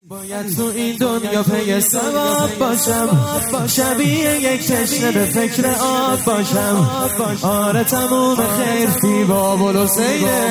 باید تو این دنیا پی ثواب باشم، شبیه یک تشنه به فکر آب باشم. آره تموم خیر فی بابل و سیده،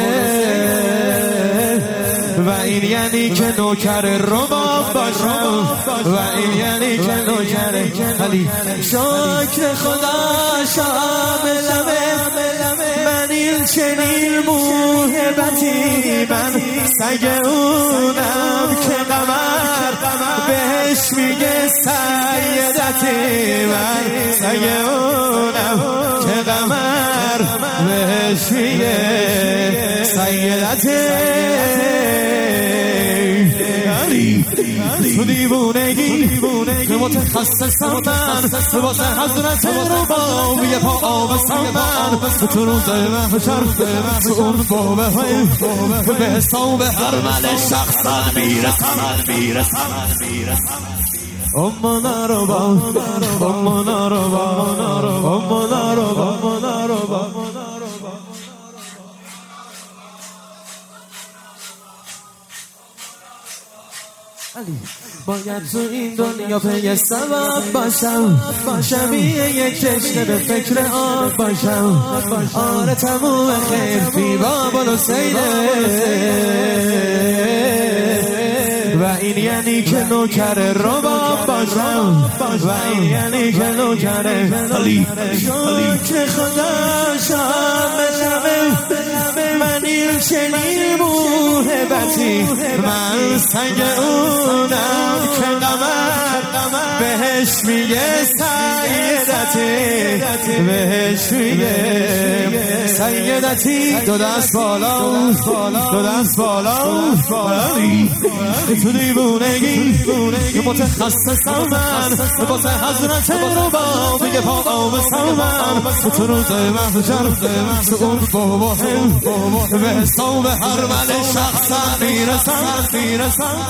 و این یعنی که نوکر رباب باشم، و این یعنی که نوکر علی. شکر خدا شاملمه، من این چنین موهبتی، من سگ اونم که قمر بهش میگه سیدتی، من سگ اونم که قمر بهش میگه سیدتی. تو دیوونگی متخصصم من، واسه حضرت رباب یه پا آبستم من. تو روز محشر تو اون بابه به حساب هر من شخصا میرسم. امنا ربا، امنا ربا، امنا ربا، امنا ربا. باید تو این دنیا پی ثواب باشم، شبیه یک تشنه به فکر آب باشم. آره تموم خیر فی بابل و سیده، و این یعنی که نوکر رباب باشم، و این یعنی که نوکر علی. شکر خدا شاملمه، من این چنین موهبتی، من سگ اونم که قمر بهش میگه سیدتی، بهش میگه سیدتی. دو دست بالا، دو دست بالا. تو دیوونگی متخصصم من، واسه حضرت رباب میگه پا آبستم من. تو روز محشر تو اون بابا به حساب هر من شخصا میرسم.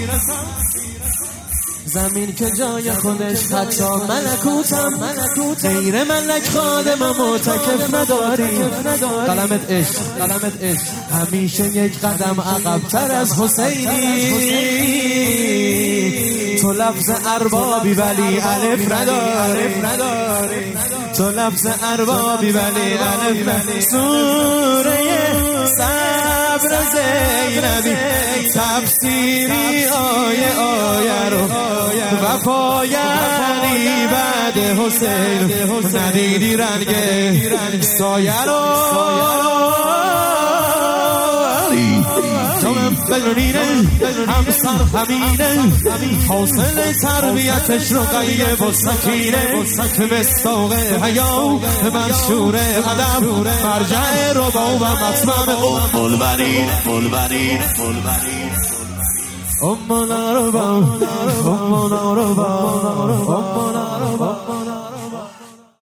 زمین که جای خودش حتی ملکوتم، غیر ملک خادم و معتکف نداری. قلمت عشق همیشه یک قدم عقب‌تر از حسینی. تو لفظ اربابی ولی الف نداری، تو لفظ اربابی ولی الف نداری. سوره صبر زینبی تفسیری آیه رو وفایانی بعد حسین، ندیدی رنگ سایه رو. بلونینه همسر همینه، حاصل تربیتش رو قیب و سکینه. مستاق حیا مشهور ادب، مرجع رباب و مطمن ام البنین. امنا ربا، امنا ربا، امنا ربا.